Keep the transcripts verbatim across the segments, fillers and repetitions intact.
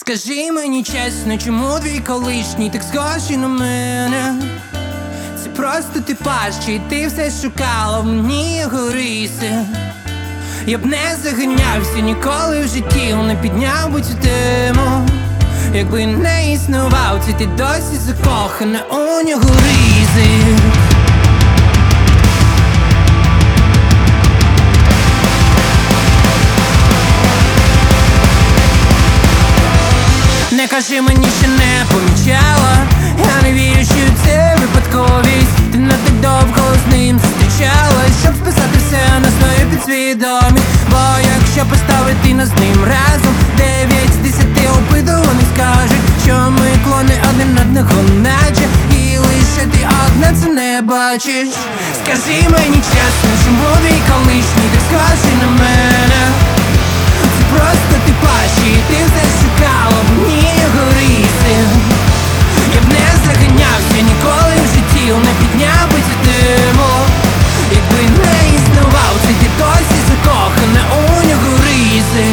Скажи мені чесно, чому твій колишній так схожий на мене? Це просто типаж, чи ти все шукала в мені його риси? Я б не заганявся ніколи в житті, не підняв би цю тему. Якби не існував, це ти досі закохана у нього ризи. Не кажи мені, що не помічала, я не вірю, що це випадковість. Ти не так довго з ним зустрічалась, щоб списати все на свою підсвідомість. Бо якщо поставити нас з ним разом, дев'ять з десяти опитуваних скажуть, що ми клони один одного наче, і лише ти одна це не бачиш. Скажи мені чесно, чому твій колишній так схожий на мене? Це просто типаж, і ти все шукала в мені його риси. Я б не заганявся ніколи в житті, не підняв би цю тему. Якби не існував, це ти досі закохана у нього риси.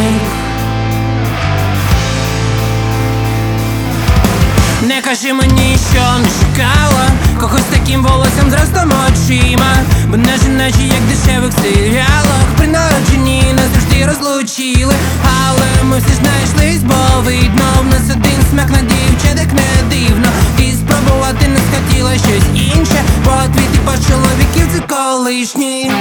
Не кажи мені, що не шукала когось таким волоссям, зростом очима. Бо наші наче як в дешевих серіалах, при народженні нас завжди розлучили. Але ми все ж знайшлись, бо видно в нас один смак на дівчаток, не дивно. І спробувати не схотіла щось інше, бо твій типаж чоловіків це колишній.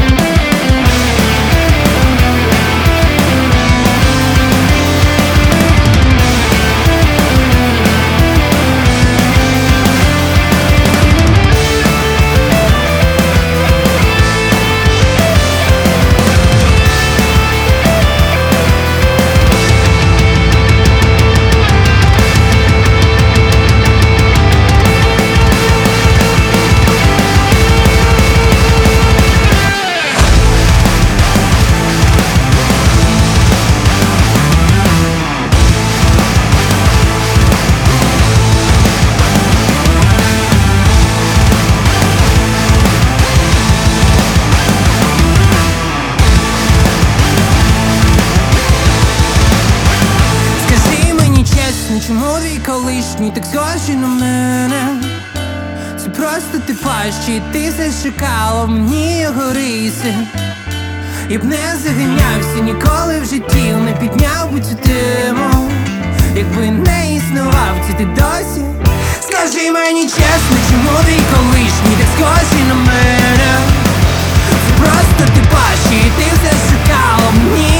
Чому твій колишній так схожий на мене? Це просто типаж, чи ти все шукала в мені його риси? Я б не заганявся ніколи в житті, не підняв би цю тему. Якби не існував, це ти досі. Скажи мені чесно, чому твій колишній так схожий на мене? Це просто типаж, чи ти все шукала в мені